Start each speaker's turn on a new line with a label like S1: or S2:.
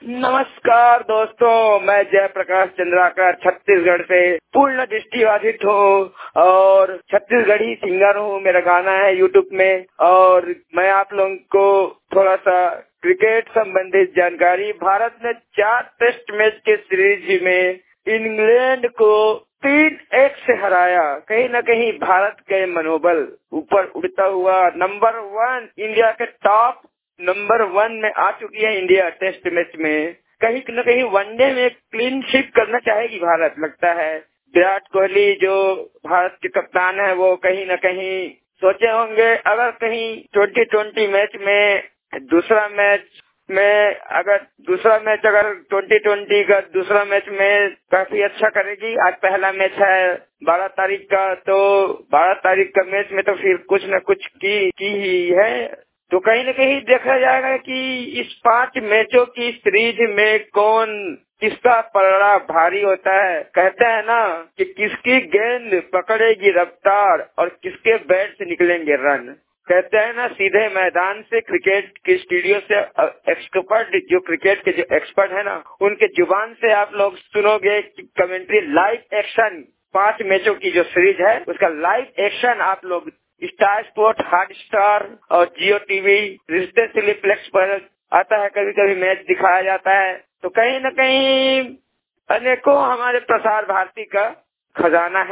S1: नमस्कार दोस्तों, मैं जयप्रकाश चंद्राकर छत्तीसगढ़ से पूर्ण दृष्टिबाधित हूँ और छत्तीसगढ़ी सिंगर हूँ। मेरा गाना है यूट्यूब में और मैं आप लोगों को थोड़ा सा क्रिकेट संबंधित जानकारी। भारत ने 4 टेस्ट मैच के सीरीज में इंग्लैंड को 3-1 से हराया। कहीं न कहीं भारत के मनोबल ऊपर उड़ता हुआ नंबर 1 इंडिया के टॉप नंबर 1 में आ चुकी है। इंडिया टेस्ट मैच में कहीं न कहीं वनडे में क्लीन स्वीप करना चाहेगी भारत, लगता है। विराट कोहली जो भारत के कप्तान है वो कहीं न कहीं सोचे होंगे अगर कहीं 2020 मैच में अगर 2020 का दूसरा मैच में काफी अच्छा करेगी। आज पहला मैच है 12 तारीख का, तो 12 तारीख का मैच में तो फिर कुछ न कुछ की ही है। तो कहीं न कहीं देखा जाएगा कि इस 5 मैचों की सीरीज में कौन किसका पलड़ा भारी होता है। कहते हैं ना कि किसकी गेंद पकड़ेगी रफ्तार और किसके बैट से निकलेंगे रन। कहते हैं ना सीधे मैदान से क्रिकेट के स्टूडियो से क्रिकेट के जो एक्सपर्ट है ना उनके जुबान से आप लोग सुनोगे कि कमेंट्री लाइव एक्शन 5 मैचों की जो सीरीज है उसका लाइव एक्शन आप लोग स्टार स्पोर्ट, हॉटस्टार और जियो टीवी रिश्ते सिलीप्लेक्स पर आता है। कभी कभी मैच दिखाया जाता है। तो कहीं न कहीं अनेकों हमारे प्रसार भारती का खजाना है।